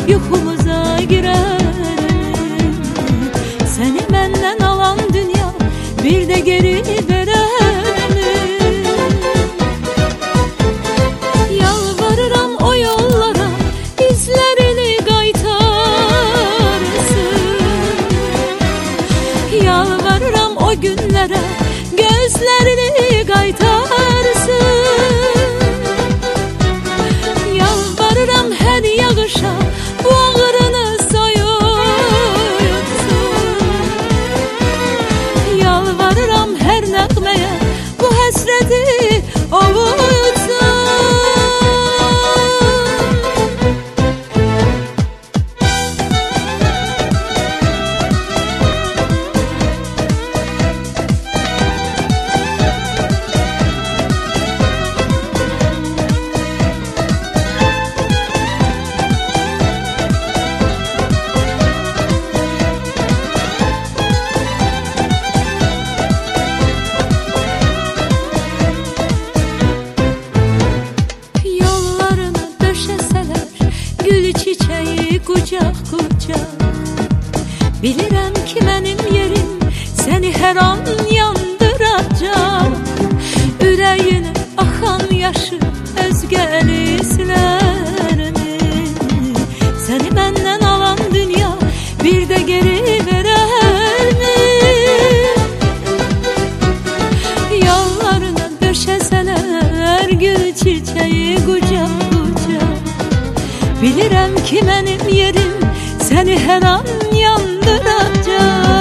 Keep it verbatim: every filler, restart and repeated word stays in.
yuxumuza girerim. Seni benden alan dünya bir de geri verelim. Yalvarıram o yollara izlerini qaytarsın. Yalvarıram o günlere gözlerini qaytarsın. Yalvarıram her yağışa bu ağrını soyutsun. Yalvarıram her nəğməyə bu həsrəti ovutsun. Çiçeği kucak kucak, bilirəm ki mənim yerim seni her an yandıracak. Ürəyinə axan yaşı özgəli silərmi? Seni məndən alan dünya bir də geri verərmi? Yollarına döşəsələr gül çiçeği kucak kucak, bilirəm ki mənim yerim seni her an yandıracak.